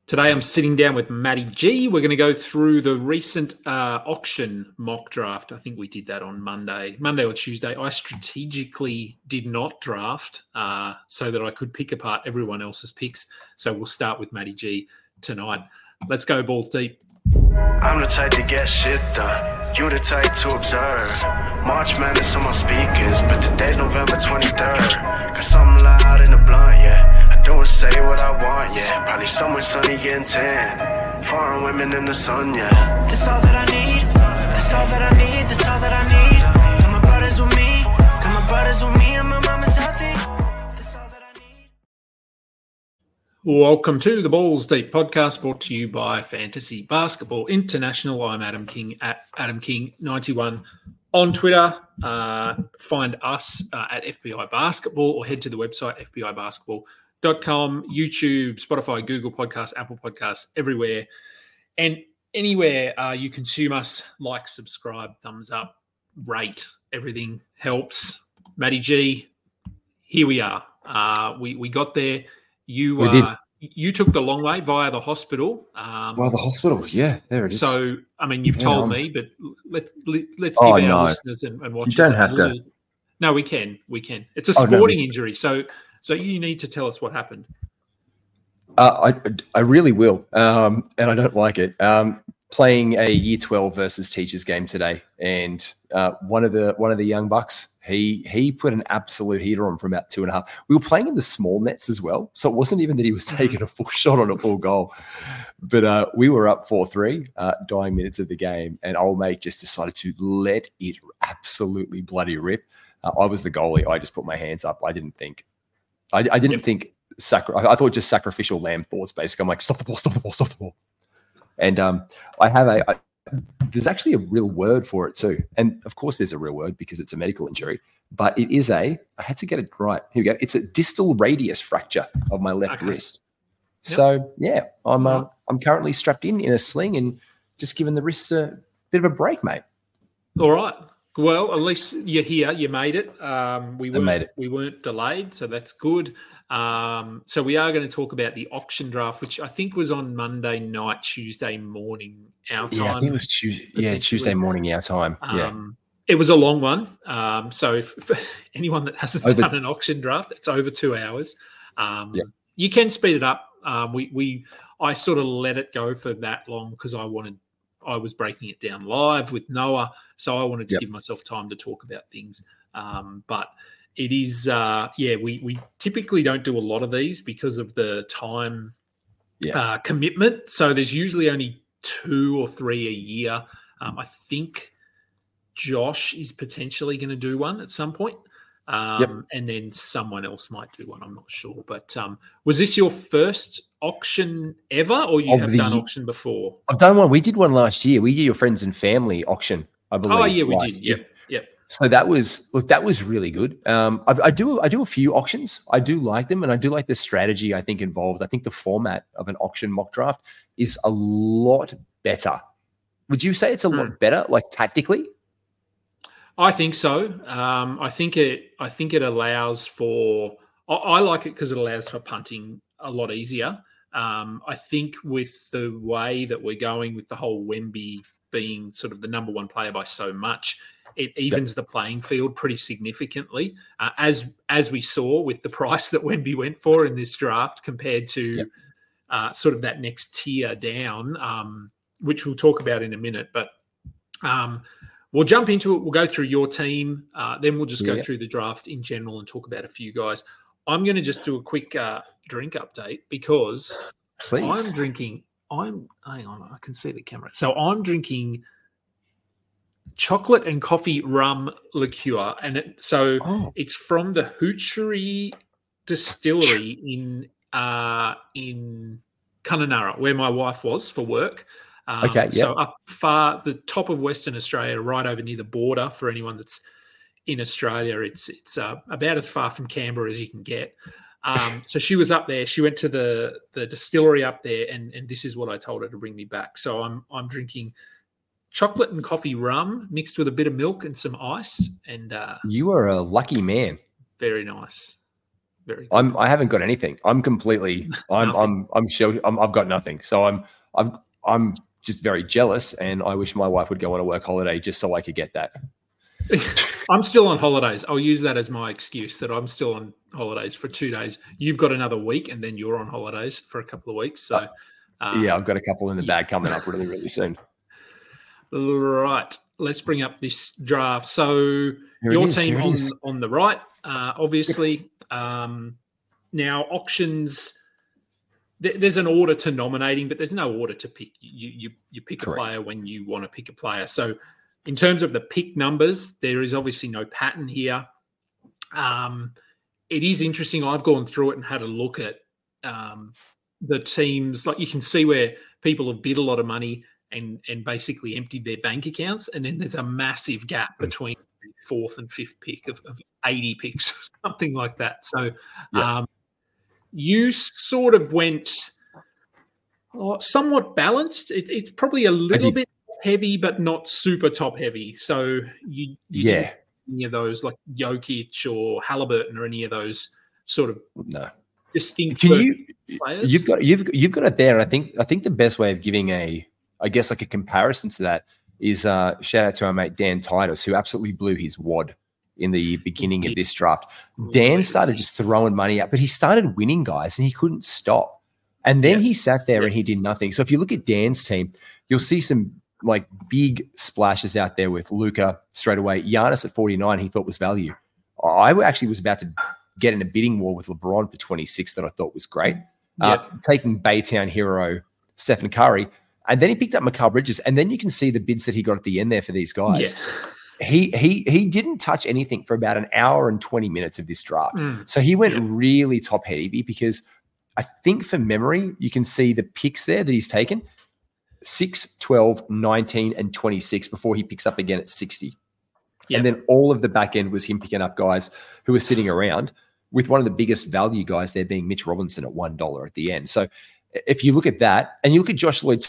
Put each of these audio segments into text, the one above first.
Today I'm sitting down with Matty G. We're going to go through the recent auction mock draft. I think we did that on Monday or Tuesday. I strategically did not draft so that I could pick apart everyone else's picks. So we'll start with Matty G tonight. Let's go balls deep. I'm the type to get shit done. You the type to observe. March Madness on my speakers, but today's November 23rd. Got something loud in the blunt, yeah. Don't say what I want, yeah. Probably somewhere sunny getting tan. Foreign women in the sun, yeah. That's all that I need. That's all that I need. That's all that I need. Got my brothers with me. Got my brothers with me, and my mama's healthy. That's all that I need. Welcome to the Balls Deep podcast, brought to you by Fantasy Basketball International. I'm Adam King at Adam King 91 on Twitter. Find us at FBI Basketball or head to the website fbibasketball.com, YouTube, Spotify, Google Podcasts, Apple Podcasts, everywhere. And anywhere you consume us, like, subscribe, thumbs up, rate, everything helps. Matty G, here we are. We got there. We did. You took the long way via the hospital. The hospital, yeah, there it is. So, I mean, you've told me, but let's give our listeners and watchers. You don't have to. No, we can. It's a sporting injury, so you need to tell us what happened. I really will, and I don't like it. Playing a Year 12 versus teachers game today, and one of the young bucks, he put an absolute heater on for about 2.5. We were playing in the small nets as well, so it wasn't even that he was taking a full shot on a full goal. But we were up 4-3, dying minutes of the game, and old mate just decided to let it absolutely bloody rip. I was the goalie. I just put my hands up. I didn't think. I didn't think. I thought just sacrificial lamb thoughts. Basically, I'm like, stop the ball. And I have there's actually a real word for it too. And of course there's a real word because it's a medical injury, but it is I had to get it right. Here we go. It's a distal radius fracture of my left wrist. Yep. So yeah, I'm currently strapped in a sling and just giving the wrist a bit of a break, mate. All right. Well, at least you're here. You made it. We weren't delayed, so that's good. So we are going to talk about the auction draft, which I think was on Monday night, Tuesday morning our time. Yeah, I think it was Tuesday morning our time. It was a long one. So for anyone that hasn't done an auction draft, it's over 2 hours. You can speed it up. I sort of let it go for that long because I was breaking it down live with Noah, so I wanted to give myself time to talk about things. But it is, we typically don't do a lot of these because of the time commitment. So there's usually only 2 or 3 a year. I think Josh is potentially going to do one at some point. And then someone else might do one. I'm not sure. But was this your first auction ever, or you have done auction before? I've done one. We did one last year. We did your friends and family auction, I believe. Oh, yeah, we did. Yep. So that was really good. I do a few auctions. I do like them, and I do like the strategy I think involved. I think the format of an auction mock draft is a lot better. Would you say it's a lot better, like tactically? I think so. I think it allows for. I like it because it allows for punting a lot easier. I think with the way that we're going with the whole Wemby being sort of the number one player by so much, it evens the playing field pretty significantly, as we saw with the price that Wemby went for in this draft compared to sort of that next tier down, which we'll talk about in a minute. But we'll jump into it. We'll go through your team. Then we'll just go through the draft in general and talk about a few guys. I'm going to just do a quick drink update because I'm drinking. Hang on, I can see the camera. So I'm drinking chocolate and coffee rum liqueur, and it's from the Hoochery Distillery in Kununurra, where my wife was for work. So up far, the top of Western Australia, right over near the border. For anyone that's in Australia, it's about as far from Canberra as you can get. So she was up there. She went to the distillery up there, and this is what I told her to bring me back. So I'm drinking chocolate and coffee rum mixed with a bit of milk and some ice. And you are a lucky man. Very nice. Very good. I haven't got anything. I'm completely. I'm sure. I've got nothing. So I'm just very jealous, and I wish my wife would go on a work holiday just so I could get that. I'm still on holidays. I'll use that as my excuse that I'm still on holidays for 2 days. You've got another week, and then you're on holidays for a couple of weeks. So, yeah, I've got a couple in the bag coming up really, really soon. Right. Let's bring up this draft. So your team on the right, obviously. Now, auctions, there's an order to nominating, but there's no order to pick. You pick a player when you want to pick a player. So in terms of the pick numbers, there is obviously no pattern here. It is interesting. I've gone through it and had a look at the teams. Like, you can see where people have bid a lot of money and basically emptied their bank accounts. And then there's a massive gap between the fourth and fifth pick of 80 picks or something like that. So you sort of went somewhat balanced. It's probably a little bit heavy, but not super top heavy. So you didn't any of those like Jokic or Halliburton or any of those sort of distinct players. You've got it there. And I think the best way of giving a comparison to that is shout out to our mate Dan Titus, who absolutely blew his wad in the beginning of this draft. Dan started just throwing money out, but he started winning, guys, and he couldn't stop. And then he sat there and he did nothing. So if you look at Dan's team, you'll see some like big splashes out there with Luka straight away. Giannis at 49, he thought was value. I actually was about to get in a bidding war with LeBron for 26 that I thought was great. Taking Baytown hero Stephen Curry. And then he picked up Mikal Bridges. And then you can see the bids that he got at the end there for these guys. Yeah. He didn't touch anything for about an hour and 20 minutes of this draft. So he went really top heavy because I think from memory, you can see the picks there that he's taken. 6, 12, 19, and 26 before he picks up again at 60. Yep. And then all of the back end was him picking up guys who were sitting around, with one of the biggest value guys there being Mitch Robinson at $1 at the end. So if you look at that and you look at Josh Lloyd,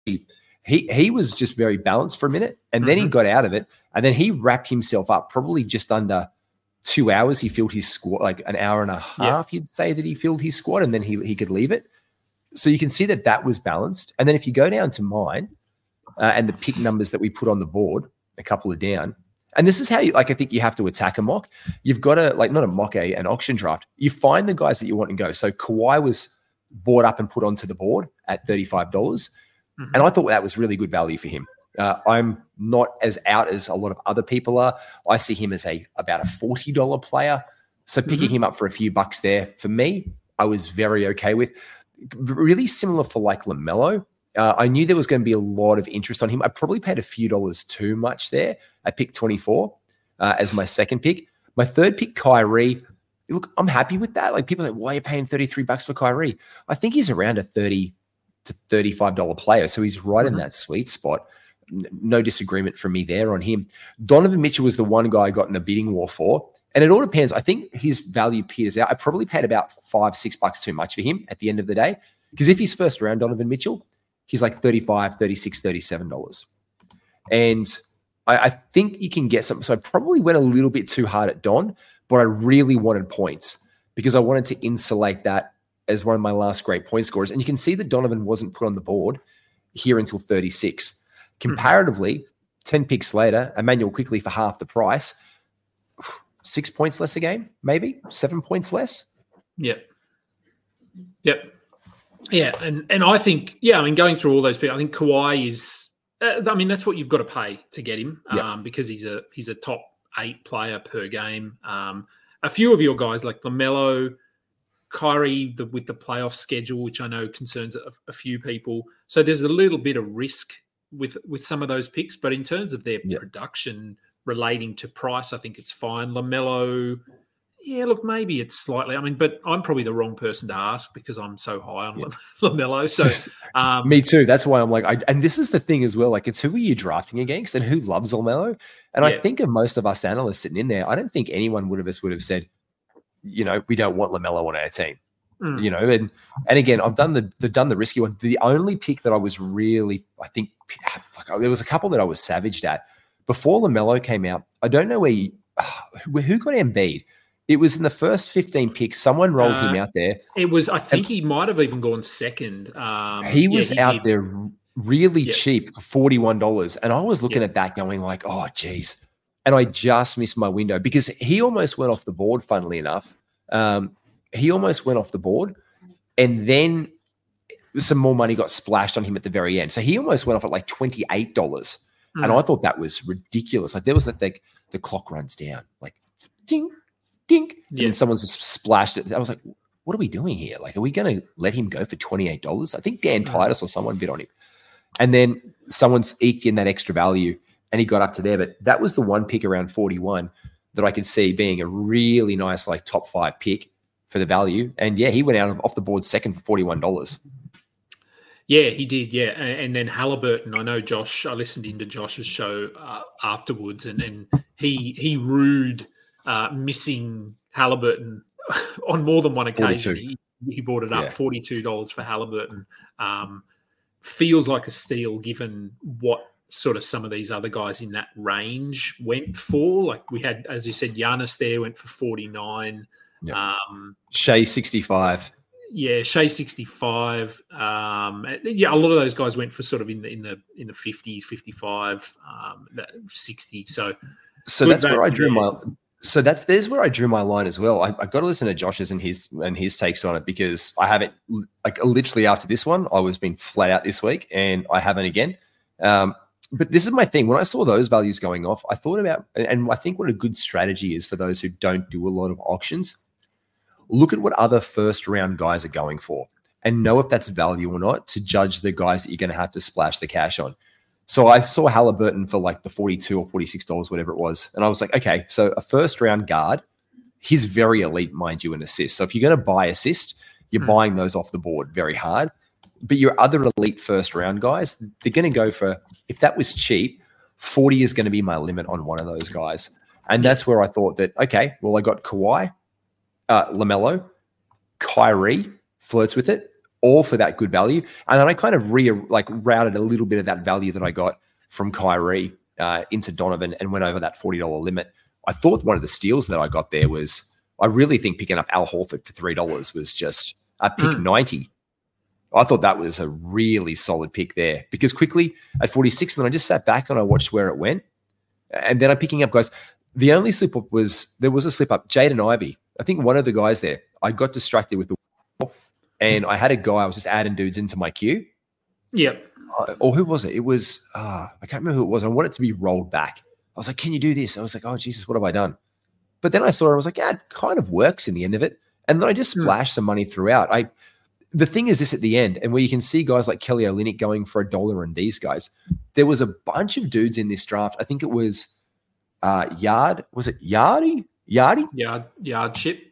he was just very balanced for a minute, and then he got out of it, and then he wrapped himself up probably just under 2 hours. He filled his squad, like an hour and a half, you'd say that he filled his squad, and then he could leave it. So you can see that was balanced. And then if you go down to mine and the pick numbers that we put on the board, a couple of down, and this is how I think you have to attack a mock. You've got to, not a mock, an auction draft. You find the guys that you want and go. So Kawhi was bought up and put onto the board at $35. And I thought that was really good value for him. I'm not as out as a lot of other people are. I see him as about a $40 player. So picking him up for a few bucks there, for me, I was very okay with. Really similar for like LaMelo. I knew there was going to be a lot of interest on him. I probably paid a few dollars too much there. I picked 24 as my second pick. My third pick, Kyrie. Look, I'm happy with that. Like, people are like, why are you paying $33 for Kyrie? I think he's around a $30 to $35 player. So he's right in that sweet spot. No disagreement from me there on him. Donovan Mitchell was the one guy I got in a bidding war for. And it all depends. I think his value peters out. I probably paid about $5-6 too much for him at the end of the day. Because if he's first round Donovan Mitchell, he's like $35, $36, $37. And I think you can get something. So I probably went a little bit too hard at Don, but I really wanted points because I wanted to insulate that as one of my last great point scorers. And you can see that Donovan wasn't put on the board here until 36. Comparatively, 10 picks later, Emmanuel Quickley for half the price. 6 points less a game, maybe 7 points less. Yep. Yeah, and I think, going through all those people, I think Kawhi is. That's what you've got to pay to get him, because he's a top 8 player per game. A few of your guys like LaMelo, Kyrie, with the playoff schedule, which I know concerns a few people. So there's a little bit of risk with some of those picks, but in terms of their production relating to price, I think it's fine. LaMelo, maybe it's slightly. But I'm probably the wrong person to ask because I'm so high on LaMelo. So me too. That's why I'm like, and this is the thing as well. Like, it's who are you drafting against and who loves LaMelo? And I think of most of us analysts sitting in there, I don't think anyone would have said, we don't want LaMelo on our team. And again, I've done the risky one. The only pick that I was really, I think, there was a couple that I was savaged at before LaMelo came out. I don't know who got Embiid. It was in the first 15 picks. Someone rolled him out there. It was. I think he might have even gone second. He was out there really cheap for $41, and I was looking at that, going like, "Oh, geez." And I just missed my window because he almost went off the board. Funnily enough, he almost went off the board, and then some more money got splashed on him at the very end. So he almost went off at like $28, and I thought that was ridiculous. Like there was the clock runs down, like ding, ding, and someone's just splashed it. I was like, "What are we doing here? Like, are we going to let him go for $28?" I think Dan Titus or someone bid on him, and then someone's eked in that extra value. And he got up to there, but that was the one pick around 41 that I could see being a really nice, like top 5 pick for the value. And yeah, he went out off the board second for $41. Yeah, he did. Yeah, and then Halliburton. I know Josh. I listened into Josh's show afterwards, and he rued missing Halliburton on more than one occasion. He brought it up $42 for Halliburton. Feels like a steal given what sort of some of these other guys in that range went for. Like we had, as you said, Giannis there went for 49. Yep. Shea 65. Yeah, Shea 65. A lot of those guys went for sort of in the 50s, 55, 60. So that's where I drew my. So there's where I drew my line as well. I got to listen to Josh's and his takes on it because I haven't, like literally after this one, I was being flat out this week and I haven't again. But this is my thing. When I saw those values going off, I thought about, and I think what a good strategy is for those who don't do a lot of auctions, look at what other first round guys are going for and know if that's value or not to judge the guys that you're going to have to splash the cash on. So I saw Halliburton for like the $42 or $46, whatever it was. And I was like, okay, so a first round guard, he's very elite, mind you, in assists. So if you're going to buy assist, you're buying those off the board very hard. But your other elite first round guys, they're going to go for, if that was cheap, 40 is going to be my limit on one of those guys. And that's where I thought that, okay, well, I got Kawhi, LaMelo, Kyrie flirts with it, all for that good value. And then I kind of routed a little bit of that value that I got from Kyrie into Donovan and went over that $40 limit. I thought one of the steals that I got there was, I really think picking up Al Horford for $3 was just a pick 90. I thought that was a really solid pick there because quickly at 46, and then I just sat back and I watched where it went. And then I'm picking up guys. The only slip up was, there was a slip up, Jaden Ivey. I think one of the guys there, I got distracted with the and I had a guy, I was just adding dudes into my queue. Yep. Or who was it? It was, I can't remember who it was. I wanted it to be rolled back. I was like, can you do this? I was like, oh, Jesus, what have I done? But then I saw it. I was like, yeah, it kind of works in the end of it. And then I just splashed some money throughout. The thing is this at the end, and where you can see guys like Kelly Olynyk going for $1 and these guys, there was a bunch of dudes in this draft. I think it was Yard. Was it Yardy? Yardship.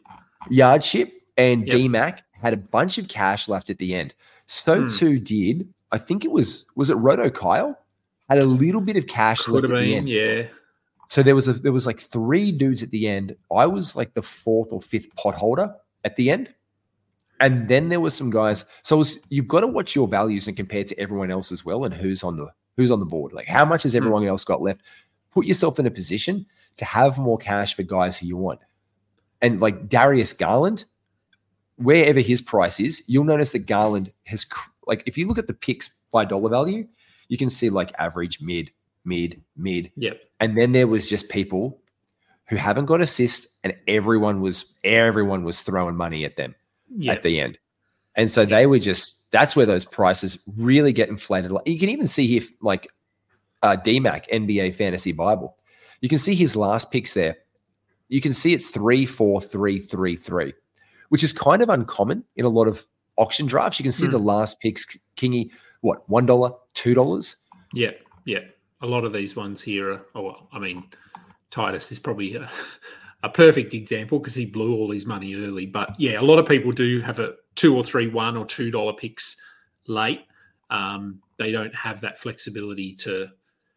And D-Mac had a bunch of cash left at the end. So too did, I think it was it Roto Kyle? Had a little bit of cash left at the end. Yeah. So there was like 3 dudes at the end. I was like the 4th or 5th pot holder at the end. And then there were some guys. So you've got to watch your values and compare to everyone else as well, and who's on the board. Like how much has everyone else got left? Put yourself in a position to have more cash for guys who you want. And like Darius Garland, wherever his price is, you'll notice that Garland has, like, if you look at the picks by dollar value, you can see like average, mid. Yep. And then there was just people who haven't got assists, and everyone was throwing money at them at the end. And so they were just, that's where those prices really get inflated. You can even see here, like DMAC, NBA Fantasy Bible. You can see his last picks there. You can see it's 3, 4, 3, 3, 3, which is kind of uncommon in a lot of auction drafts. You can see the last picks, Kingy, what, $1, $2? Yeah. A lot of these ones here are, Titus is probably a perfect example because he blew all his money early. But yeah, a lot of people do have a 2 or 3, $1 or $2 picks late. They don't have that flexibility to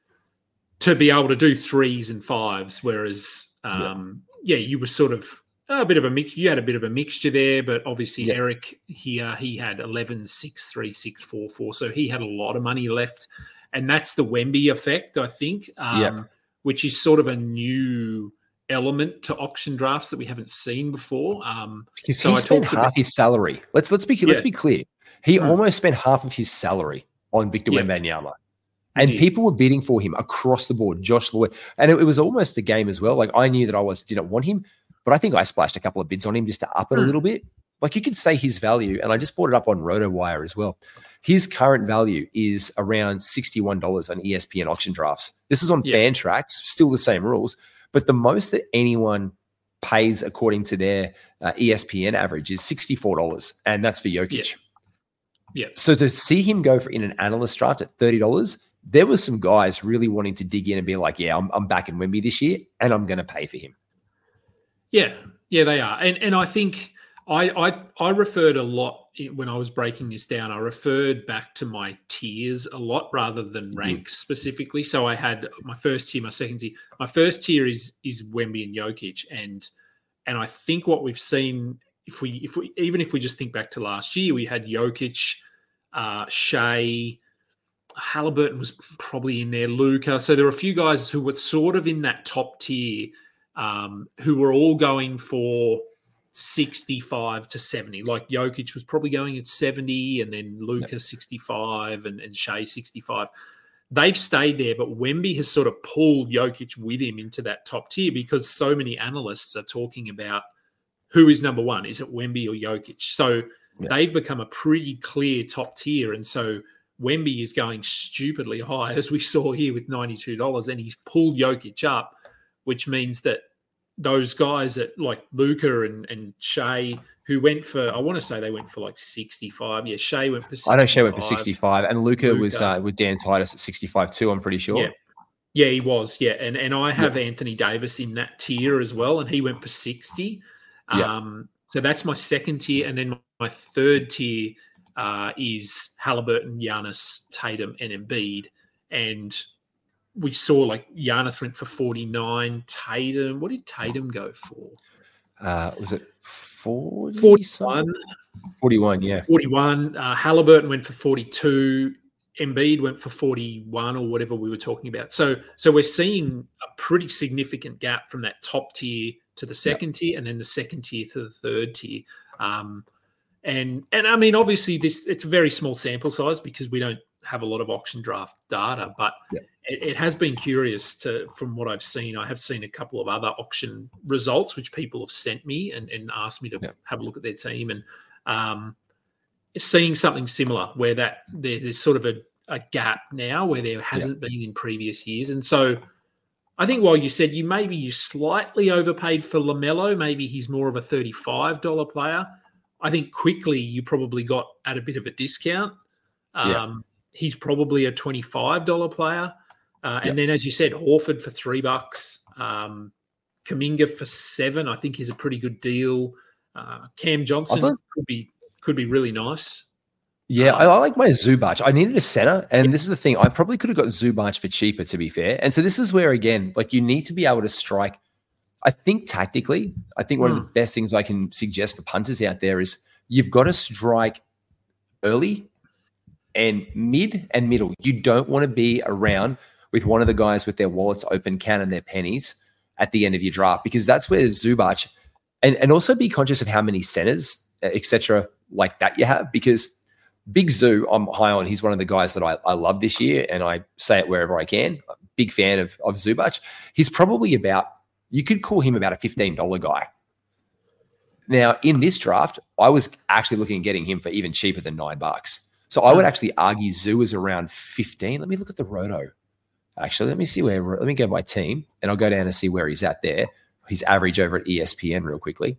be able to do 3s and 5s. Whereas, you were sort of a bit of a mix. You had a bit of a mixture there, but obviously Eric here, he had 11, 6, 3, 6, 4, 4. So he had a lot of money left. And that's the Wemby effect, I think, which is sort of a new element to auction drafts that we haven't seen before. Because he spent half his salary. Let's be clear. He almost spent half of his salary on Victor Wembanyama. And people were bidding for him across the board. Josh Lloyd. And it was almost a game as well. Like, I knew that I didn't want him, but I think I splashed a couple of bids on him just to up it a little bit. Like, you could say his value, and I just brought it up on RotoWire as well. His current value is around $61 on ESPN auction drafts. This was on Fantrax, still the same rules, but the most that anyone pays according to their ESPN average is $64, and that's for Jokic. Yeah. So to see him go in an analyst draft at $30, there was some guys really wanting to dig in and be like, yeah, I'm back in Wemby this year, and I'm going to pay for him. Yeah, they are. And I think I referred a lot when I was breaking this down. I referred back to my tiers a lot rather than ranks specifically. So I had my first tier, my second tier. My first tier is Wemby and Jokic, and I think what we've seen, if we just think back to last year, we had Jokic, Shea, Halliburton was probably in there, Luka. So there were a few guys who were sort of in that top tier, who were all going for 65 to 70. Like Jokic was probably going at 70, and then Luka 65, and Shea 65. They've stayed there, but Wemby has sort of pulled Jokic with him into that top tier because so many analysts are talking about who is number one. Is it Wemby or Jokic? So they've become a pretty clear top tier, and so Wemby is going stupidly high, as we saw here with $92, and he's pulled Jokic up, which means that those guys at like Luka and Shea, who went for, I want to say they went for like 65. Yeah, Shea went for 65. I know Shea went for 65, and Luka was with Dan Titus at 65 too, I'm pretty sure. Yeah, he was. Yeah, and I have Anthony Davis in that tier as well, and he went for 60. So that's my second tier, and then my third tier is Halliburton, Giannis, Tatum, and Embiid. And we saw like Giannis went for 49. Tatum, what did Tatum go for? Was it 40? 41. 41, yeah. 41. Halliburton went for 42. Embiid went for 41 or whatever we were talking about. So we're seeing a pretty significant gap from that top tier to the second tier, and then the second tier to the third tier. And I mean, obviously it's a very small sample size because we don't have a lot of auction draft data, but it has been curious from what I've seen. I have seen a couple of other auction results, which people have sent me and asked me to have a look at their team, and seeing something similar where there's sort of a gap now where there hasn't been in previous years. And so I think while you said you slightly overpaid for LaMelo, maybe he's more of a $35 player, I think quickly you probably got at a bit of a discount. He's probably a $25 player. And then, as you said, Horford for $3, Kuminga for $7, I think is a pretty good deal. Cam Johnson could be really nice. Yeah, I like my Zubac. I needed a center, and this is the thing. I probably could have got Zubac for cheaper, to be fair. And so this is where, again, like you need to be able to strike. I think tactically, one of the best things I can suggest for punters out there is you've got to strike early and mid and middle. You don't want to be around with one of the guys with their wallets open, counting their pennies at the end of your draft, because that's where Zubac, and also be conscious of how many centers, etc., like that you have, because Big Zoo, I'm high on. He's one of the guys that I love this year, and I say it wherever I can. Big fan of Zubac. He's probably you could call him about a $15 guy. Now, in this draft, I was actually looking at getting him for even cheaper than $9. So I would actually argue Zoo is around 15. Let me look at the roto. Actually, let me go by team, and I'll go down and see where he's at there. His average over at ESPN real quickly.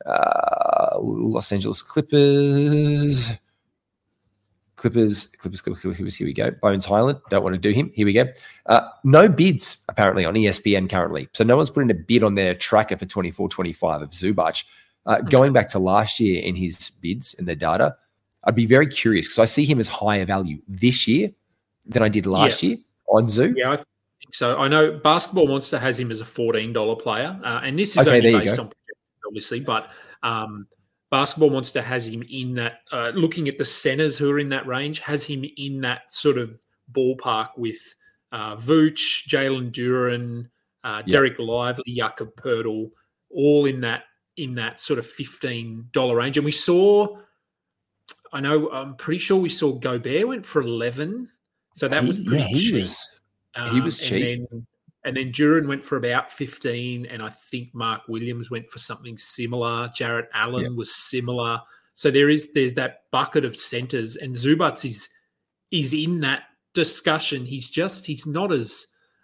Los Angeles Clippers. Clippers, here we go. Bones Highland, don't want to do him. Here we go. No bids, apparently, on ESPN currently. So no one's putting a bid on their tracker for 24-25 of Zubac. Going back to last year in his bids and their data, I'd be very curious because I see him as higher value this year than I did last year on Zoo. Yeah, I think so. I know Basketball Monster has him as a $14 player, and this is only based on projections, obviously, but Basketball Monster has him in that, looking at the centers who are in that range, has him in that sort of ballpark with Vooch, Jalen Duren, Derek Lively, Jakob Poeltl, all in that sort of $15 range. And we saw, I'm pretty sure we saw Gobert went for 11. So that was pretty cheap. He was cheap. And then Duran went for about 15, and I think Mark Williams went for something similar. Jarrett Allen was similar. So there's that bucket of centers, and Zubac is in that discussion. He's not as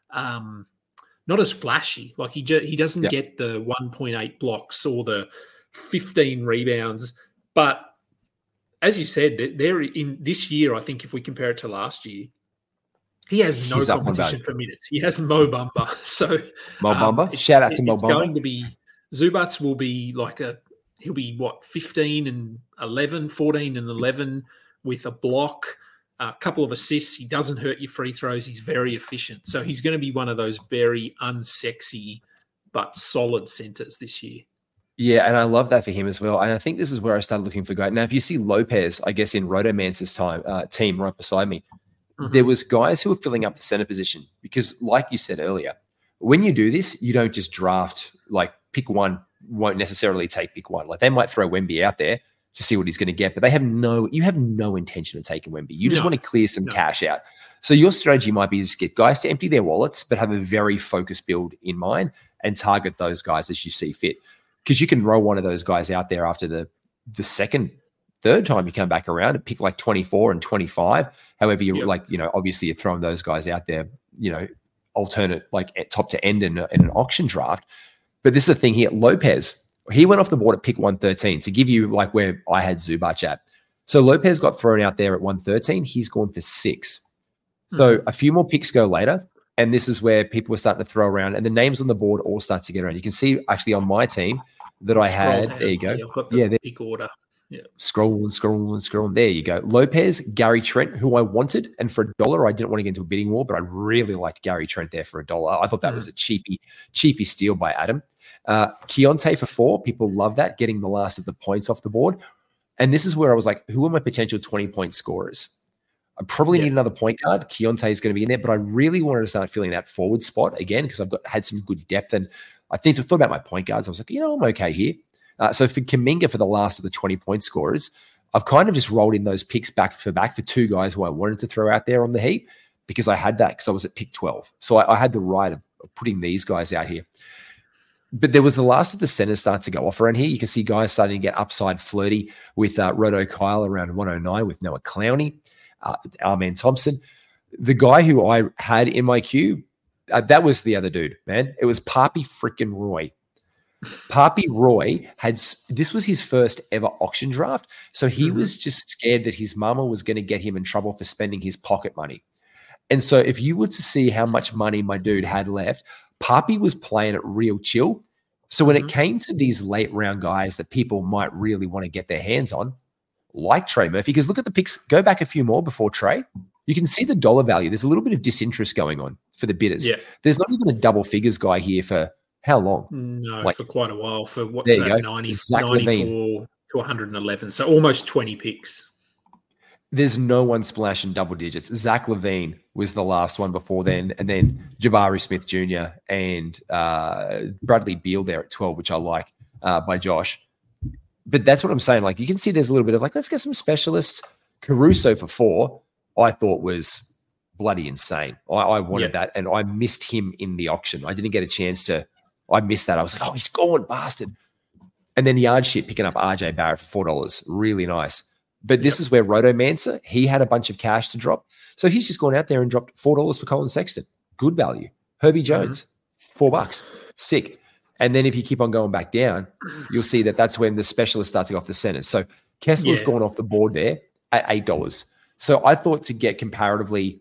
flashy. Like he doesn't get the 1.8 blocks or the 15 rebounds. But as you said, they're in this year. I think if we compare it to last year, he has no competition for minutes. He has Mo Bamba. So Mo Bamba. Shout out to Mo Bamba. It's going to be Zubac will be he'll be 15 and 11, 14 and 11 with a block, a couple of assists. He doesn't hurt your free throws. He's very efficient. So he's going to be one of those very unsexy but solid centers this year. Yeah, and I love that for him as well. And I think this is where I started looking for guys. Now, if you see Lopez, I guess in Rotomancer's team right beside me, there was guys who were filling up the center position because, like you said earlier, when you do this, you don't just draft pick one. Won't necessarily take pick one. Like they might throw Wemby out there to see what he's going to get, but you have no intention of taking Wemby. You just want to clear some cash out. So your strategy might be to just get guys to empty their wallets, but have a very focused build in mind and target those guys as you see fit. Because you can roll one of those guys out there after the second, third time you come back around and pick 24 and 25. However, you obviously you're throwing those guys out there, alternate at top to end in an auction draft. But this is the thing here. Lopez, he went off the board at pick 113 to give you where I had Zubac at. So Lopez got thrown out there at 113. He's gone for 6. So a few more picks go later. And this is where people were starting to throw around and the names on the board all start to get around. You can see actually on my team that I had, there you go. I've got the pick order. Yeah. Scrolling. There you go. Lopez, Gary Trent, who I wanted. And for $1, I didn't want to get into a bidding war, but I really liked Gary Trent there for $1. I thought that was a cheapy steal by Adam. Keontae for 4. People love that, getting the last of the points off the board. And this is where I was like, who are my potential 20-point scorers? I probably need another point guard. Keontae is going to be in there, but I really wanted to start filling that forward spot again because I've had some good depth. And I think I thought about my point guards. I was like, I'm okay here. So for Kuminga, for the last of the 20-point scorers, I've kind of just rolled in those picks back for 2 guys who I wanted to throw out there on the heap because I had that because I was at pick 12. So I had the right of putting these guys out here. But there was the last of the centers start to go off around here. You can see guys starting to get upside flirty with Roto Kyle around 109 with Noah Clowney, Arman Thompson. The guy who I had in my queue, that was the other dude, man. It was Papi freaking Roy. Papi Roy this was his first ever auction draft. So he was just scared that his mama was going to get him in trouble for spending his pocket money. And so if you were to see how much money my dude had left, Papi was playing it real chill. So when it came to these late round guys that people might really want to get their hands on, like Trey Murphy, because look at the picks, go back a few more before Trey, you can see the dollar value. There's a little bit of disinterest going on for the bidders. Yeah. There's not even a double figures guy here for how long? No, for quite a while. For what was that, 94 to 111. So almost 20 picks. There's no one splashing double digits. Zach LaVine was the last one before then, and then Jabari Smith Jr. and Bradley Beal there at 12, which I like by Josh. But that's what I'm saying. You can see there's a little bit of let's get some specialists. Caruso for 4, I thought was bloody insane. I wanted that, and I missed him in the auction. I didn't get a chance to. I missed that. I was like, he's gone, bastard. And then yard shit picking up RJ Barrett for $4. Really nice. But this is where Rotomancer, he had a bunch of cash to drop. So he's just gone out there and dropped $4 for Colin Sexton. Good value. Herbie Jones, $4. Sick. And then if you keep on going back down, you'll see that that's when the specialists start to go off the centers. So Kessler's gone off the board there at $8. So I thought to get comparatively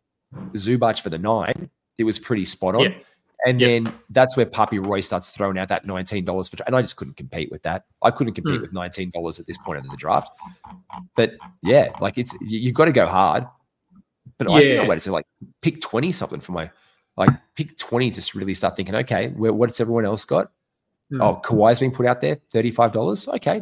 Zubac for the 9, it was pretty spot on. Yeah. And then that's where Papi Roy starts throwing out that $19 for, and I just couldn't compete with that. I couldn't compete with $19 at this point of the draft. But yeah, you've got to go hard. But I think I waited to pick 20 something for my pick 20 to really start thinking, okay, what's everyone else got? Oh, Kawhi's being put out there, $35. Okay,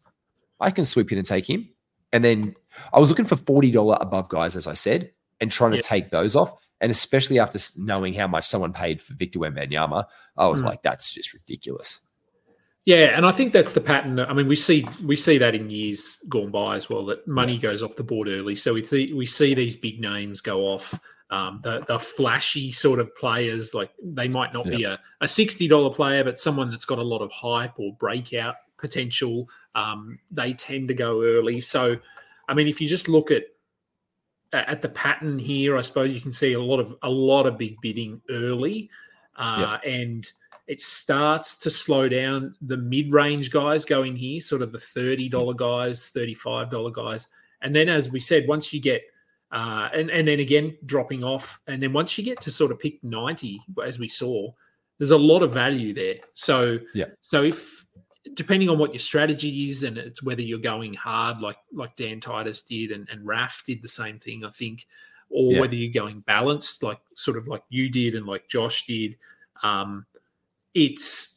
I can sweep in and take him. And then I was looking for $40 above guys, as I said, and trying to take those off. And especially after knowing how much someone paid for Victor Wembanyama, I was like, that's just ridiculous. Yeah, and I think that's the pattern. I mean, we see that in years gone by as well, that money goes off the board early. So we see these big names go off. The flashy sort of players, like they might not be a $60 player, but someone that's got a lot of hype or breakout potential, they tend to go early. So, I mean, if you just look at the pattern here, I suppose you can see a lot of big bidding early, and it starts to slow down. The mid-range guys go in here, sort of the $30 guys, $35 guys. And then, as we said, once you get, and then again, dropping off. And then once you get to sort of pick 90, as we saw, there's a lot of value there. So if, depending on what your strategy is, and it's whether you're going hard like Dan Titus did and Raf did the same thing, I think, or whether you're going balanced, like sort of like you did and like Josh did, it's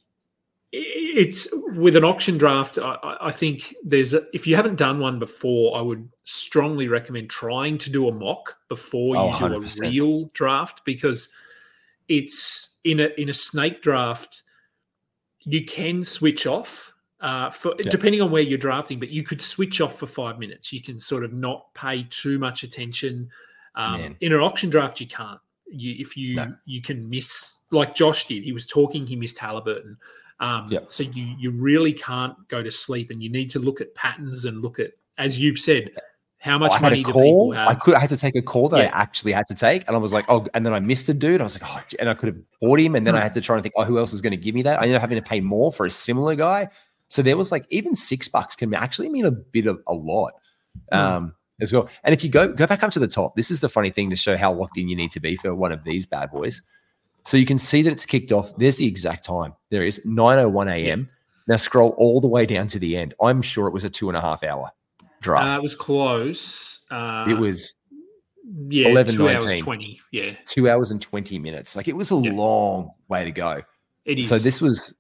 with an auction draft. I think if you haven't done one before, I would strongly recommend trying to do a mock before you do 100%. A real draft, because it's in a snake draft, you can switch off depending on where you're drafting, but you could switch off for 5 minutes. You can sort of not pay too much attention. In an auction draft, you can't. You can miss, like Josh did. He was talking, he missed Halliburton. So you really can't go to sleep, and you need to look at patterns and look at, as you've said, how much money do people have. I had to take a call that I actually had to take, and I was like, and then I missed a dude. I was like, and I could have bought him, and then I had to try and think, who else is going to give me that? I ended up having to pay more for a similar guy. So there was like, even $6 can actually mean a bit of a lot as well. And if you go back up to the top, this is the funny thing to show how locked in you need to be for one of these bad boys. So you can see that it's kicked off. There's the exact time. There is 9:01 a.m. Now scroll all the way down to the end. I'm sure it was a 2.5 hour draft. It was close. It was 11, 2 hours 20. 2 hours and 20 minutes. Like, it was a long way to go. It is. So this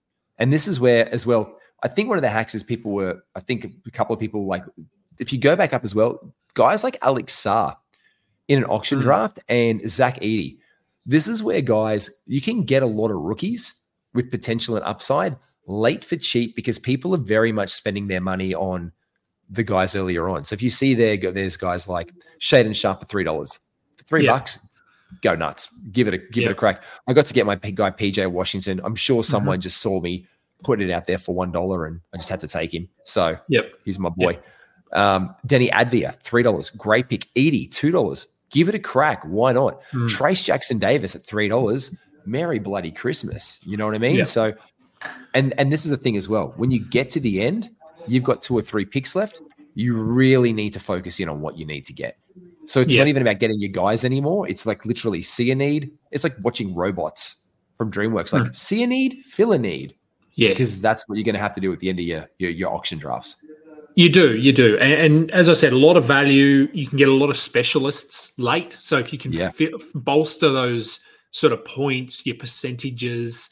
is where as well, I think one of the hacks is I think a couple of people, like, if you go back up as well, guys like Alex Sarr in an auction draft and Zach Edey. This is where, guys, you can get a lot of rookies with potential and upside late for cheap, because people are very much spending their money on the guys earlier on. So if you see there's guys like Shaedon Sharpe for $3. For $3, go nuts. Give it a crack. I got to get my guy PJ Washington. I'm sure someone just saw me put it out there for $1, and I just had to take him. So he's my boy. Denny Advia, $3. Great pick. Edey, $2. Give it a crack. Why not? Trace Jackson Davis at $3. Merry bloody Christmas. You know what I mean? So, and this is the thing as well. When you get to the end, you've got 2 or 3 picks left. You really need to focus in on what you need to get. So it's not even about getting your guys anymore. It's like literally see a need. It's like watching robots from DreamWorks. Like see a need, fill a need. Yeah. Because that's what you're going to have to do at the end of your auction drafts. You do. And as I said, a lot of value. You can get a lot of specialists late. So if you can bolster those sort of points, your percentages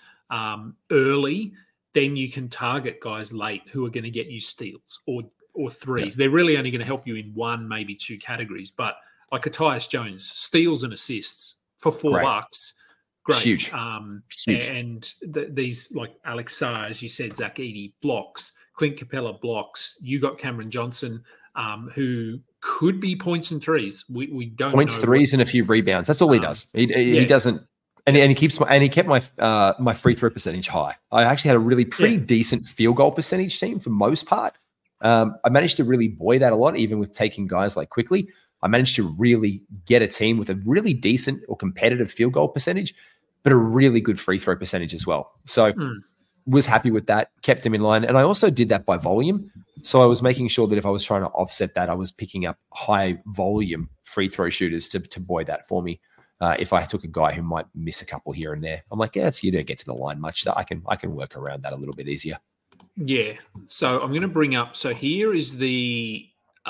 early, then you can target guys late who are going to get you steals or threes. They're really only going to help you in 1, maybe 2 categories. But like a Tyus Jones, steals and assists for $4. Great. Huge. Huge. And these, like Alex Sarr, as you said, Zach Edey, blocks. Clint Capella blocks. You got Cameron Johnson, who could be points and threes. We don't points, know threes, and a few rebounds. That's all he does. He doesn't, and he kept my free throw percentage high. I actually had a really pretty decent field goal percentage team for most part. I managed to really buoy that a lot, even with taking guys like Quickly. I managed to really get a team with a really decent or competitive field goal percentage, but a really good free throw percentage as well. So was happy with that, kept him in line. And I also did that by volume. So I was making sure that if I was trying to offset that, I was picking up high volume free throw shooters to buoy that for me. If I took a guy who might miss a couple here and there, I'm like, you don't get to the line much. So I can work around that a little bit easier. Yeah. So I'm going to bring up, so here is the,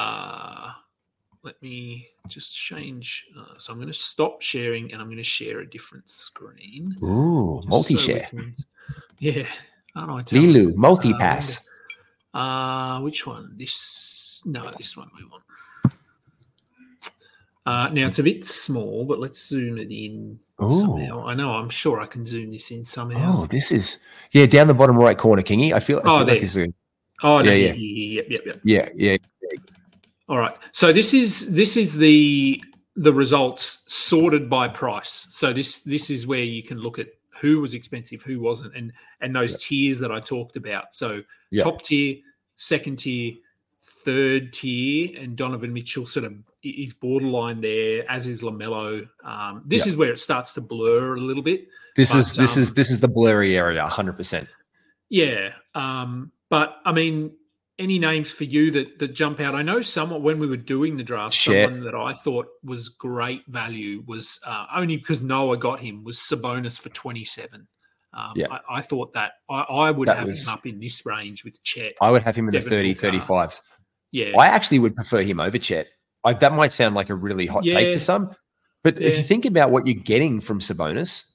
let me just change. So I'm going to stop sharing and I'm going to share a different screen. Ooh, multi-share. Yeah. I don't know. Lilu, multi-pass. Which one? This one we want. Now it's a bit small, but let's zoom it in somehow. I'm sure I can zoom this in somehow. Oh, this is down the bottom right corner, Kingy. I feel like it's a. Oh, no, yeah. All right. So this is the results sorted by price. So this is where you can look at who was expensive, who wasn't, and those tiers that I talked about. So top tier, second tier, third tier, and Donovan Mitchell sort of is borderline there, as is LaMelo. This is where it starts to blur a little bit. This is the blurry area, 100%. Yeah. But I mean, any names for you that jump out? I know someone when we were doing the draft, someone that I thought was great value was only because Noah got him was Sabonis for 27. I thought that I would have him up in this range with Chet. I would have him in the 30, 35s. Yeah, I actually would prefer him over Chet. That might sound like a really hot take to some, but if you think about what you're getting from Sabonis,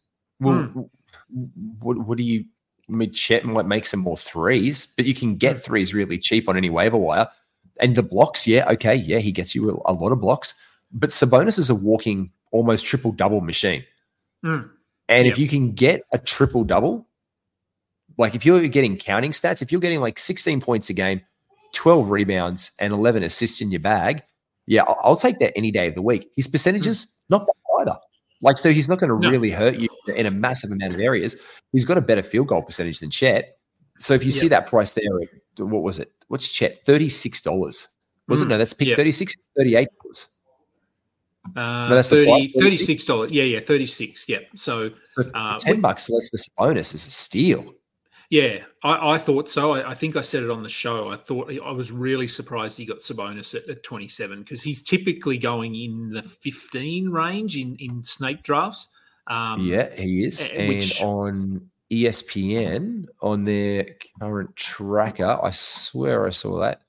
what do you? I mean, Chet might make some more threes, but you can get threes really cheap on any waiver wire. And the blocks, he gets you a lot of blocks. But Sabonis is a walking almost triple-double machine. And if you can get a triple-double, like if you're getting counting stats, if you're getting like 16 points a game, 12 rebounds, and 11 assists in your bag, I'll take that any day of the week. His percentages, not bad either. Like, so he's not going to really hurt you in a massive amount of areas. He's got a better field goal percentage than Chet. So if you see that price there, what was it? What's Chet? $36. Was it? No, that's pick 36, $38. No, that's $36. Yeah, 36. Yeah. So $10 less for Sabonis is a steal. Yeah, I thought so. I think I said it on the show. I was really surprised he got Sabonis at 27 because he's typically going in the 15 range in snake drafts. He is. And on ESPN, on their current tracker, I swear I saw that,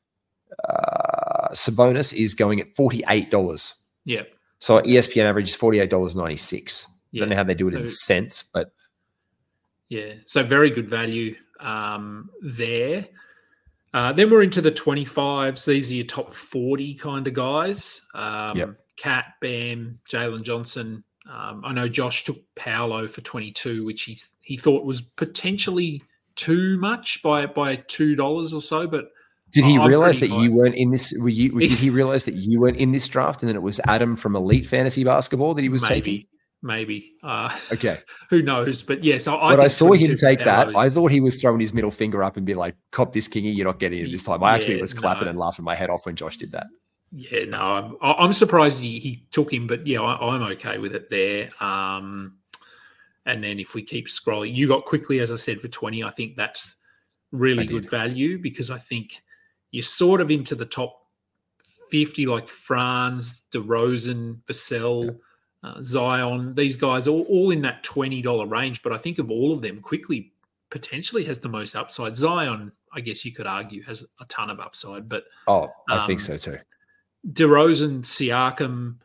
Sabonis is going at $48. Yeah. So ESPN average is $48.96. I don't know how they do it in cents, but... Yeah, so very good value there. Then we're into the 25s. These are your top 40 kind of guys. Cat, Bam, Jalen Johnson. I know Josh took Paolo for 22, which he thought was potentially too much by $2 or so. But did he realize that you weren't in this? Did he realize that you weren't in this draft, and then it was Adam from Elite Fantasy Basketball that he was taking? Maybe. Okay. Who knows? But yes, I saw him take that. I thought he was throwing his middle finger up and be like, "Cop this, Kingy, you're not getting it this time." I actually was clapping and laughing my head off when Josh did that. Yeah, no, I'm surprised he took him, but I'm okay with it there. And then if we keep scrolling, you got Quickly, as I said, for 20. I think that's really good value because I think you're sort of into the top 50, like Franz, DeRozan, Vassell. Zion, these guys are all in that $20 range, but I think of all of them, Quickly potentially has the most upside. Zion, I guess you could argue, has a ton of upside, but I think so too. DeRozan, Siakam,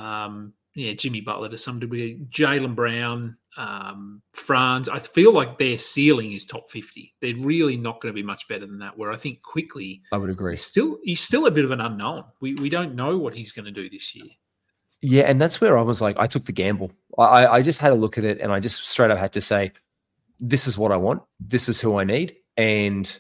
Jimmy Butler to some degree, Jaylen Brown, Franz. I feel like their ceiling is top 50. They're really not going to be much better than that. Where I think Quickly, I would agree. He's still a bit of an unknown. We don't know what he's going to do this year. Yeah, and that's where I was like, I took the gamble. I just had a look at it, and I just straight up had to say, this is what I want. This is who I need. And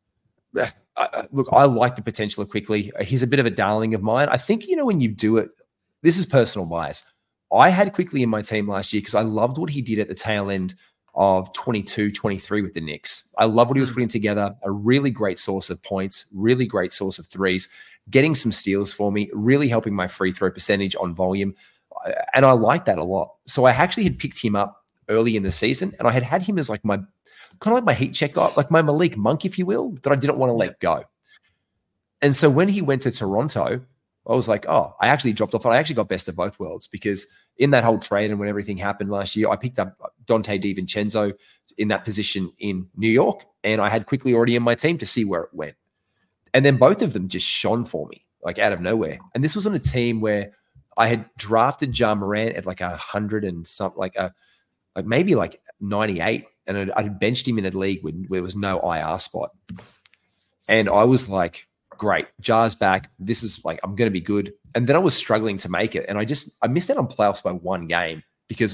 look, I like the potential of Quickly. He's a bit of a darling of mine. I think, when you do it, this is personal bias. I had Quickly in my team last year because I loved what he did at the tail end of 22, 23 with the Knicks. I love what he was putting together, a really great source of points, really great source of threes, getting some steals for me, really helping my free throw percentage on volume. And I like that a lot. So I actually had picked him up early in the season, and I had him as like my kind of like my heat check guy, like my Malik Monk, if you will, that I didn't want to let go. And so when he went to Toronto, I was like, I actually dropped off. I actually got best of both worlds because in that whole trade and when everything happened last year, I picked up Dante DiVincenzo in that position in New York, and I had Quickly already in my team to see where it went. And then both of them just shone for me, like out of nowhere. And this was on a team where I had drafted Ja Morant at like 100 and something, like maybe like 98, and I had benched him in a league where there was no IR spot. And I was like, great. Jar's back. This is like, I'm going to be good. And then I was struggling to make it. And I missed out on playoffs by one game because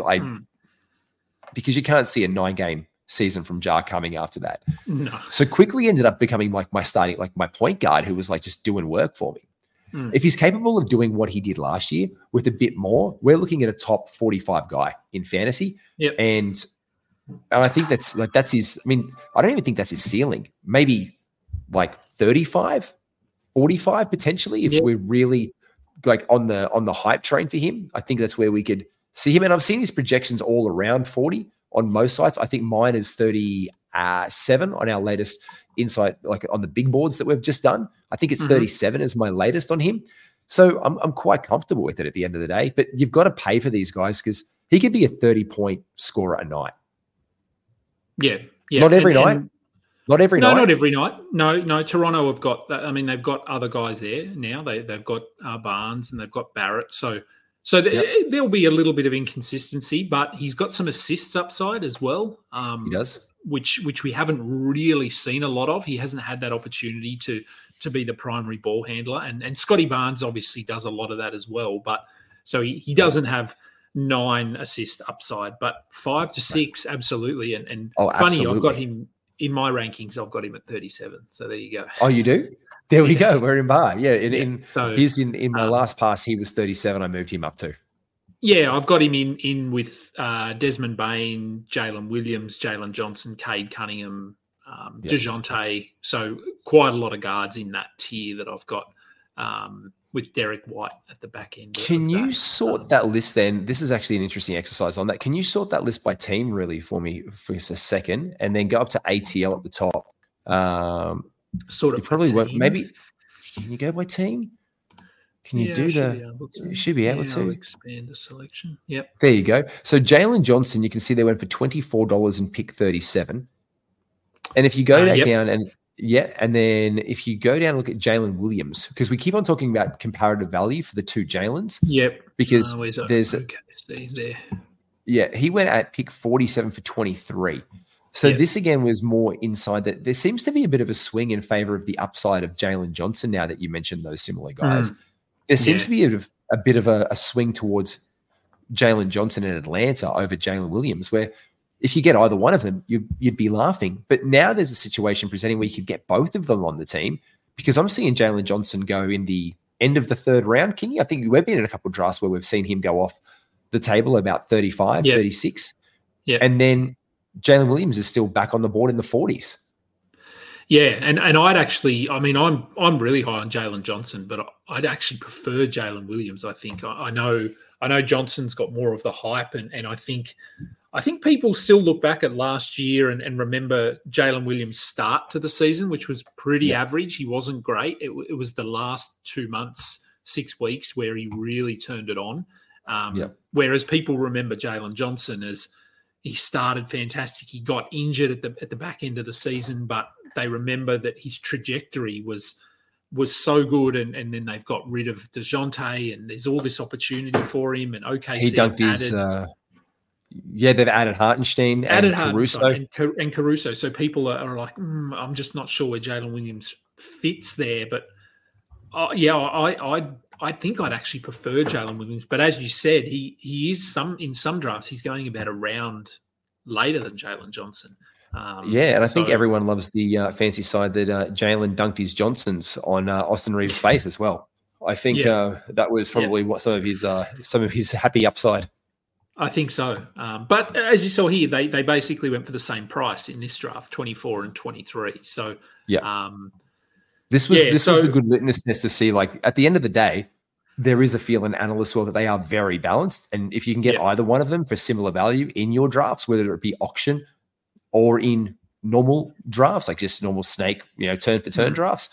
you can't see a 9-game season from Jar coming after that. No. So quickly ended up becoming like my starting, like my point guard who was like just doing work for me. If he's capable of doing what he did last year with a bit more, we're looking at a top 45 guy in fantasy. Yep. And I think that's his, I mean, I don't even think that's his ceiling. Maybe like 35, 45 potentially if we're really like on the hype train for him. I think that's where we could see him. And I've seen his projections all around 40 on most sites. I think mine is 37 on our latest insight, like on the big boards that we've just done. I think it's 37 is my latest on him. So I'm quite comfortable with it at the end of the day. But you've got to pay for these guys because he could be a 30-point scorer a night. Yeah. Not every night. Not every night. No, not every night. No. Toronto have got. I mean, they've got other guys there now. They've got Barnes and they've got Barrett. So there'll be a little bit of inconsistency, but he's got some assists upside as well. He does, which we haven't really seen a lot of. He hasn't had that opportunity to be the primary ball handler, and Scotty Barnes obviously does a lot of that as well. But so he doesn't have 9 assist upside, but 5 to 6 absolutely. And funny, absolutely. I've got him in my rankings. I've got him at 37. So there you go. Oh, you do? There we go. We're in bar. Yeah. So he's in my last pass. He was 37. I moved him up to. Yeah, I've got him in with Desmond Bain, Jalen Williams, Jalen Johnson, Cade Cunningham, DeJounte. So quite a lot of guards in that tier that I've got with Derek White at the back end. Can you sort that list then? This is actually an interesting exercise on that. Can you sort that list by team really for me for just a second and then go up to ATL at the top? Sort of. You probably won't. Maybe can you go by team? Can you do You should be able to. I'll expand the selection. Yep. There you go. So Jalen Johnson, you can see they went for $24 and pick 37. And if you go down and then if you go down and look at Jalen Williams, because we keep on talking about comparative value for the two Jalens. Yep. Because there's see there. Yeah, he went at pick 47 for 23. So this again was more inside that. There seems to be a bit of a swing in favor of the upside of Jalen Johnson now that you mentioned those similar guys. There seems to be a bit of a swing towards Jalen Johnson in Atlanta over Jalen Williams, where if you get either one of them, you'd be laughing. But now there's a situation presenting where you could get both of them on the team because I'm seeing Jalen Johnson go in the end of the third round. Kingy, I think we've been in a couple of drafts where we've seen him go off the table about 35, 36. Yeah. And then Jalen Williams is still back on the board in the 40s. Yeah, and I'd actually, I mean, I'm really high on Jalen Johnson, but I'd actually prefer Jalen Williams. I think I know Johnson's got more of the hype, and I think people still look back at last year and remember Jalen Williams' start to the season, which was pretty average. He wasn't great. It was the last 2 months, 6 weeks where he really turned it on. Whereas people remember Jalen Johnson as he started fantastic. He got injured at the back end of the season, but they remember that his trajectory was so good, and then they've got rid of DeJounte, and there's all this opportunity for him. And OKC he dunked his. They've added Hartenstein and Caruso. And Caruso. So people are like, I'm just not sure where Jalen Williams fits there. But I think I'd actually prefer Jalen Williams. But as you said, he is in some drafts he's going about a round later than Jalen Johnson. And I think everyone loves the fancy side that Jalen dunked his Johnsons on Austin Reeves' face as well. I think that was probably what some of his happy upside. I think so. But as you saw here, they basically went for the same price in this draft, 24 and 23. So this was the good litmus test to see. Like at the end of the day, there is a feel in analyst world that they are very balanced, and if you can get either one of them for similar value in your drafts, whether it be auction or in normal drafts, like just normal snake, turn for turn drafts,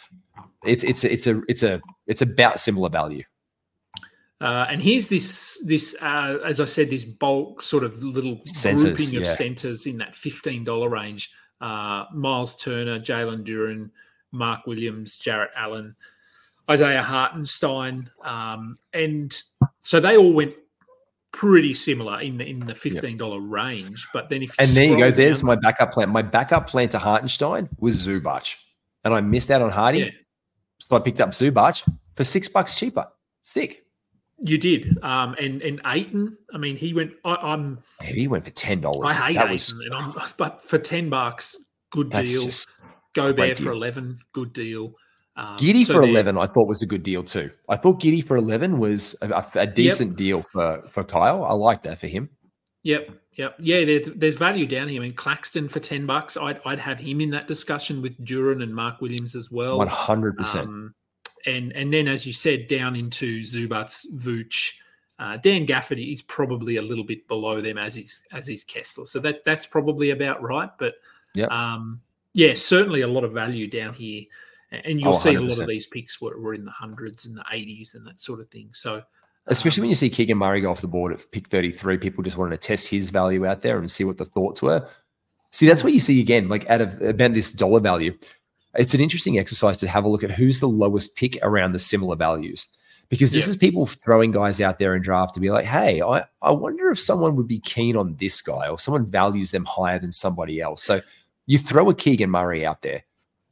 it's about similar value. And here's this as I said, this bulk sort of little grouping of centers in that $15 range. Miles Turner, Jalen Duren, Mark Williams, Jarrett Allen, Isaiah Hartenstein, and so they all went pretty similar in the $15 range. But then there you go. There's my backup plan. My backup plan to Hartenstein was Zubac, and I missed out on Hardy. So I picked up Zubac for $6 cheaper. Sick. You did. And Ayton, I mean, he went. He went for $10. I hate Ayton, but for $10, good deal. Gobert for 11, good deal. Giddey for 11, I thought was a good deal too. I thought Giddey for 11 was a decent deal for Kyle. I like that for him. Yep. Yeah, there's value down here. I mean, Claxton for $10, I'd have him in that discussion with Duran and Mark Williams as well. 100%. And then, as you said, down into Zubac, Vooch, Dan Gafferty is probably a little bit below them as is Kessler. So that's probably about right. But certainly a lot of value down here. And you'll see 100%. A lot of these picks were in the hundreds and the 80s and that sort of thing. So, especially when you see Keegan Murray go off the board at pick 33, people just wanted to test his value out there and see what the thoughts were. See, that's what you see again, like out of about this dollar value. It's an interesting exercise to have a look at who's the lowest pick around the similar values, because this is people throwing guys out there in draft to be like, hey, I wonder if someone would be keen on this guy or someone values them higher than somebody else. So you throw a Keegan Murray out there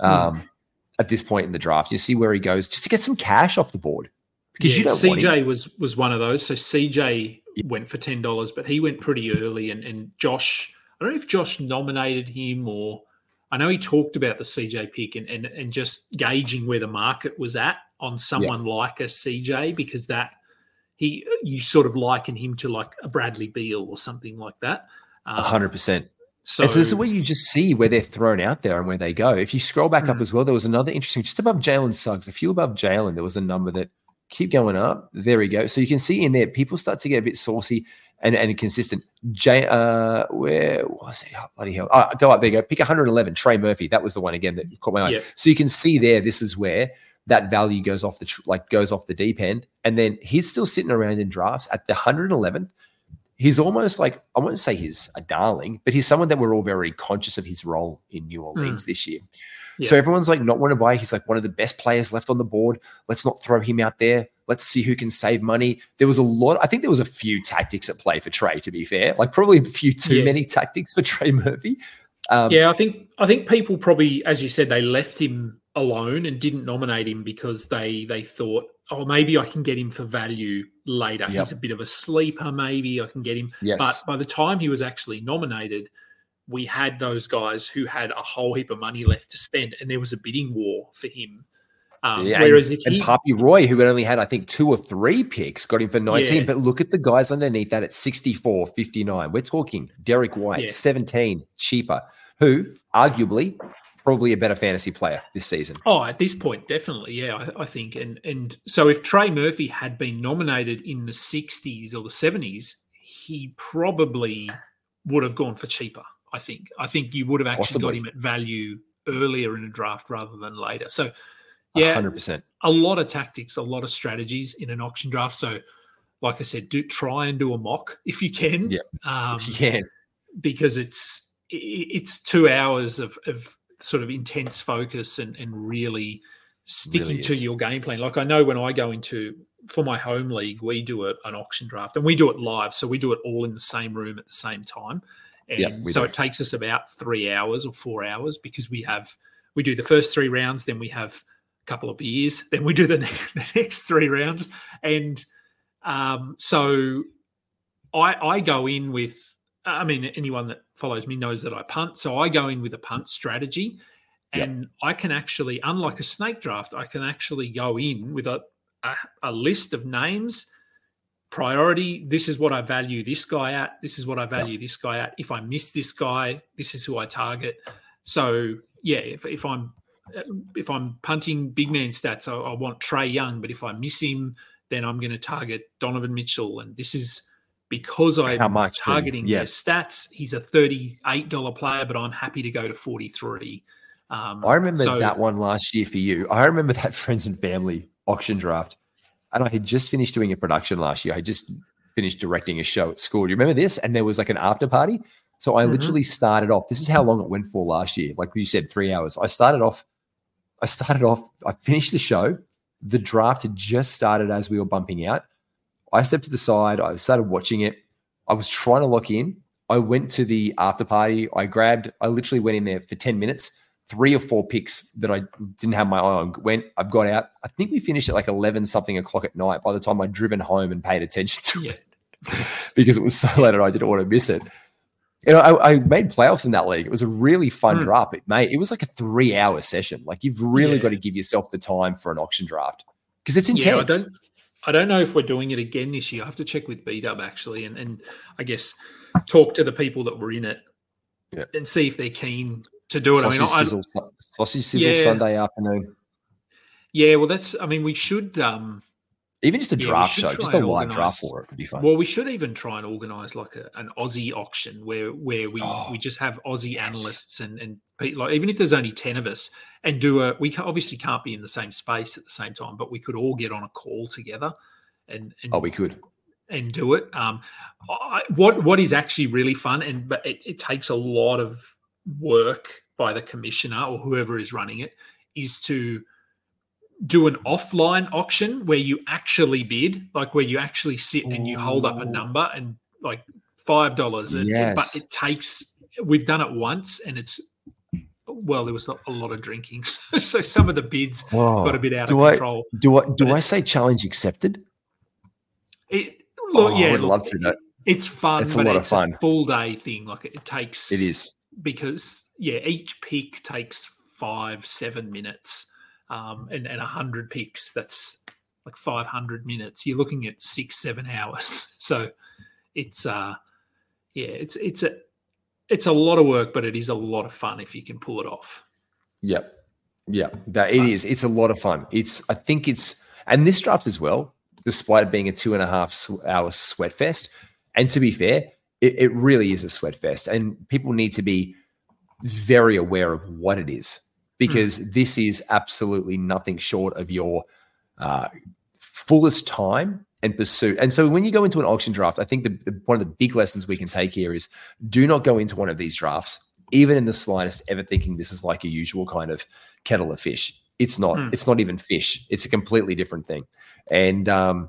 at this point in the draft. You see where he goes just to get some cash off the board. Because you don't CJ was one of those. So CJ went for $10, but he went pretty early. And Josh, I don't know if Josh nominated him or I know he talked about the CJ pick and just gauging where the market was at on someone like a CJ, because you sort of liken him to like a Bradley Beal or something like that. 100%. So this is where you just see where they're thrown out there and where they go. If you scroll back up as well, there was another interesting, just above Jalen Suggs, a few above Jalen, there was a number that keep going up. There we go. So you can see in there, people start to get a bit saucy and consistent. Where was it? Oh, bloody hell. Go up. There you go. Pick 111, Trey Murphy. That was the one again that caught my eye. Yep. So you can see there, this is where that value goes off the deep end. And then he's still sitting around in drafts at the 111th. He's almost like, I wouldn't say he's a darling, but he's someone that we're all very conscious of his role in New Orleans this year. Yeah. So everyone's like not wanting to buy. He's like one of the best players left on the board. Let's not throw him out there. Let's see who can save money. I think there was a few tactics at play for Trey, to be fair. Like probably a few too many tactics for Trey Murphy. I think people probably, as you said, they left him alone and didn't nominate him because they thought, oh, maybe I can get him for value later. Yep. He's a bit of a sleeper. Maybe I can get him. Yes. But by the time he was actually nominated, we had those guys who had a whole heap of money left to spend, and there was a bidding war for him. Whereas if Papi Roy, who had only had, I think, 2 or 3 picks, got him for 19. Yeah. But look at the guys underneath that at 64, 59. We're talking Derek White, 17, cheaper, who arguably probably a better fantasy player this season. Oh, at this point, definitely, yeah, I think. And so if Trey Murphy had been nominated in the 60s or the 70s, he probably would have gone for cheaper, I think. I think you would have actually got him at value earlier in a draft rather than later. So, yeah, 100%. A lot of tactics, a lot of strategies in an auction draft. So, like I said, try and do a mock if you can. Yeah, you can. Because it's 2 hours of sort of intense focus and really sticking to your game plan. Like I know when I go for my home league, we do an auction draft and we do it live. So we do it all in the same room at the same time. And it takes us about 3 hours or 4 hours because we do the first 3 rounds, then we have a couple of beers, then we do the next 3 rounds. And so I go in with, anyone that follows me knows that I punt. So I go in with a punt strategy and I can actually, unlike a snake draft, I can actually go in with a list of names, priority. This is what I value this guy at. This is what I value this guy at. If I miss this guy, this is who I target. So if I'm punting big man stats, I want Trey Young, but if I miss him, then I'm going to target Donovan Mitchell. And this is because I'm targeting their stats. He's a $38 player, but I'm happy to go to 43. I remember that one last year for you. I remember that friends and family auction draft. And I had just finished doing a production last year. I just finished directing a show at school. Do you remember this? And there was like an after party. So I literally started off. This is how long it went for last year. Like you said, 3 hours. I finished the show. The draft had just started as we were bumping out. I stepped to the side. I started watching it. I was trying to lock in. I went to the after party. I literally went in there for 10 minutes, 3 or 4 picks that I didn't have my eye on. I've got out. I think we finished at like 11 something o'clock at night by the time I'd driven home and paid attention to it because it was so late and I didn't want to miss it. You know, I made playoffs in that league. It was a really fun draft. It was like a 3-hour session. Like you've really got to give yourself the time for an auction draft because it's intense. Yeah, I don't know if we're doing it again this year. I have to check with B-Dub actually, and I guess talk to the people that were in it and see if they're keen to do it. Sausage sizzle Sunday afternoon. Yeah, well, we should. Even just a draft show, just a live draft for it would be fun. Well, we should even try and organise like an Aussie auction where we just have Aussie analysts and like even if there's only 10 of us and we obviously can't be in the same space at the same time, but we could all get on a call together and we could and do it. What is actually really fun but it takes a lot of work by the commissioner or whoever is running it is to do an offline auction where you actually bid, like where you actually sit and you hold up a number and like $5. Yes. But it takes, we've done it once and there was a lot of drinking. So some of the bids got a bit out of control. Do I say challenge accepted? I would love to know. It's fun. It's a lot of fun. A full day thing. Like it takes. It is. Because, each pick takes 5-7 minutes. And 100 picks, that's like 500 minutes. You're looking at 6-7 hours. So it's it's a lot of work, but it is a lot of fun if you can pull it off. Yep. Yeah. It is. It's a lot of fun. And this draft as well, despite it being a 2.5 hour sweat fest. And to be fair, it really is a sweat fest. And people need to be very aware of what it is. Because this is absolutely nothing short of your fullest time and pursuit. And so when you go into an auction draft, I think one of the big lessons we can take here is do not go into one of these drafts, even in the slightest, ever thinking this is like a usual kind of kettle of fish. It's not. It's not even fish. It's a completely different thing. And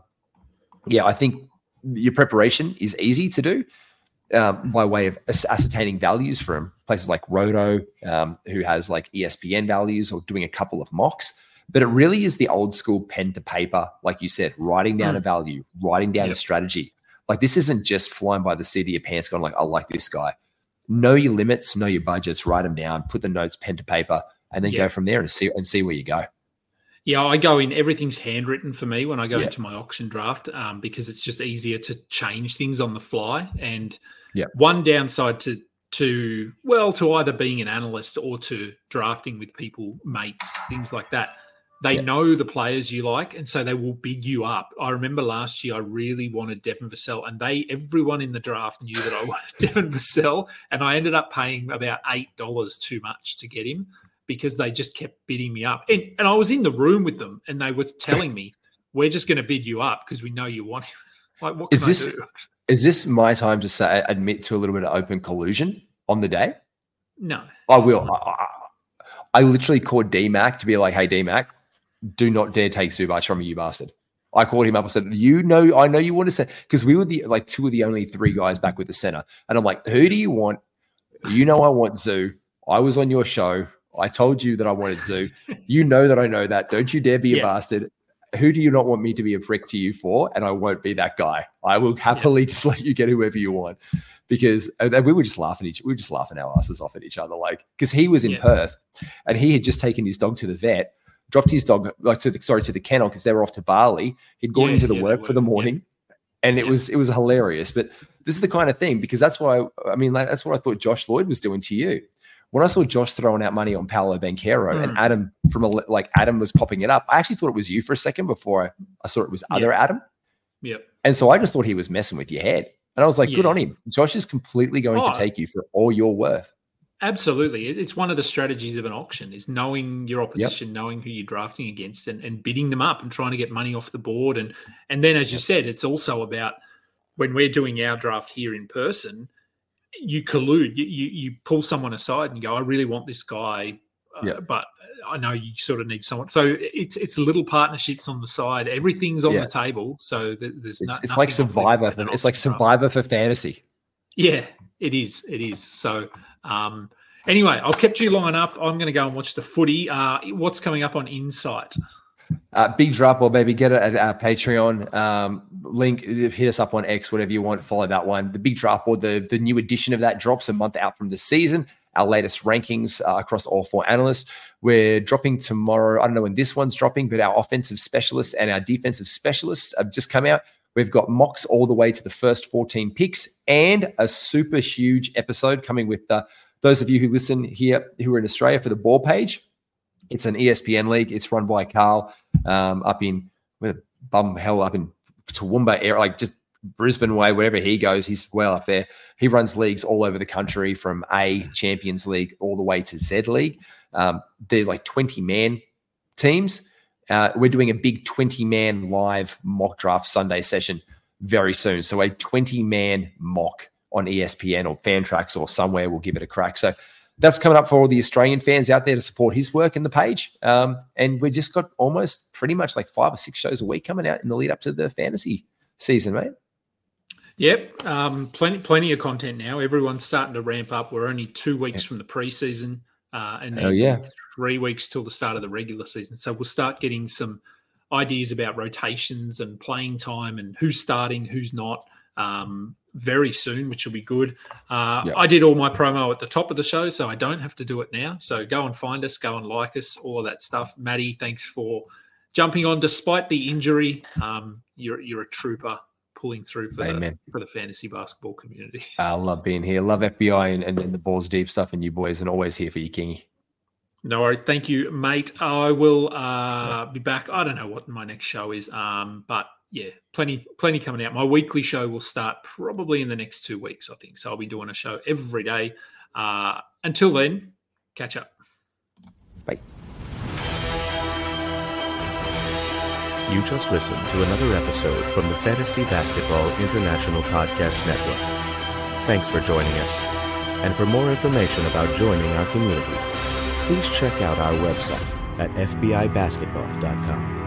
I think your preparation is easy to do. By way of ascertaining values from places like Roto, who has like ESPN values or doing a couple of mocks. But it really is the old school pen to paper, like you said, writing down a value, writing down a strategy. Like this isn't just flying by the seat of your pants going like, I like this guy. Know your limits, know your budgets, write them down, put the notes pen to paper, and then go from there and see where you go. Yeah, I go in, everything's handwritten for me when I go into my auction draft because it's just easier to change things on the fly. And one downside to either being an analyst or to drafting with people, mates, things like that, they know the players you like, and so they will bid you up. I remember last year I really wanted Devin Vassell, and everyone in the draft knew that I wanted Devin Vassell, and I ended up paying about $8 too much to get him because they just kept bidding me up. And I was in the room with them, and they were telling me, we're just going to bid you up because we know you want him. Like, what can I do? Is this my time to admit to a little bit of open collusion on the day? No. I will. I literally called D-Mac to be like, hey, D-Mac, do not dare take Zubac from me, you bastard. I called him up and said, I know you want to say, because we were two of the only 3 guys back with the center. And I'm like, who do you want? You know I want Zoo. I was on your show. I told you that I wanted Zoo. You know that I know that. Don't you dare be a bastard. Who do you not want me to be a prick to you for? And I won't be that guy. I will happily just let you get whoever you want. Because we were just laughing our asses off at each other. Like, because he was in Perth and he had just taken his dog to the vet, dropped his dog to the kennel because they were off to Bali. He'd gone into the work for the morning. And it was hilarious. But this is the kind of thing, because that's what I thought Josh Lloyd was doing to you. When I saw Josh throwing out money on Paolo Banchero and Adam was popping it up, I actually thought it was you for a second before I saw it was other Adam. Yep. And so I just thought he was messing with your head. And I was like, good on him. Josh is completely going to take you for all you're worth. Absolutely. It's one of the strategies of an auction is knowing your opposition, knowing who you're drafting against and bidding them up and trying to get money off the board. And then, as you said, it's also about when we're doing our draft here in person, you collude, you pull someone aside and go, I really want this guy, but I know you sort of need someone. So it's little partnerships on the side. Everything's on the table. So there's it's like Survivor. It's like Survivor for fantasy. Yeah, it is. It is. So Anyway, I've kept you long enough. I'm going to go and watch the footy. What's coming up on Insight? Big drop, or baby, get it at our Patreon link. Hit us up on X, whatever you want. Follow that one. The big drop, or the new edition of that, drops a month out from the season. Our latest rankings across all 4 analysts. We're dropping tomorrow. I don't know when this one's dropping, but our offensive specialists and our defensive specialists have just come out. We've got mocks all the way to the first 14 picks, and a super huge episode coming with those of you who listen here who are in Australia for the Ball Page. It's an ESPN league. It's run by Carl up in Toowoomba area, like just Brisbane way, wherever he goes, he's well up there. He runs leagues all over the country, from A Champions League all the way to Z League. They're like 20-man teams. We're doing a big 20-man live mock draft Sunday session very soon. So a 20-man mock on ESPN or Fantrax or somewhere, we'll give it a crack. So that's coming up for all the Australian fans out there to support his work in the page. And we just got almost pretty much like 5 or 6 shows a week coming out in the lead up to the fantasy season, mate. Yep, plenty of content now. Everyone's starting to ramp up. We're only 2 weeks from the preseason, and then 3 weeks till the start of the regular season. So we'll start getting some ideas about rotations and playing time and who's starting, who's not, very soon, which will be good. I did all my promo at the top of the show, so I don't have to do it now. So go and find us, go and like us, all of that stuff. Maddie, thanks for jumping on despite the injury. You're a trooper pulling through for the fantasy basketball community. I love being here. Love FBI and the balls deep stuff and you boys, and always here for you, Kingy. No worries. Thank you, mate. I will be back. I don't know what my next show is, but yeah, plenty coming out. My weekly show will start probably in the next 2 weeks, I think. So I'll be doing a show every day. Until then, catch up. Bye. You just listened to another episode from the Fantasy Basketball International Podcast Network. Thanks for joining us. And for more information about joining our community, please check out our website at fbibasketball.com.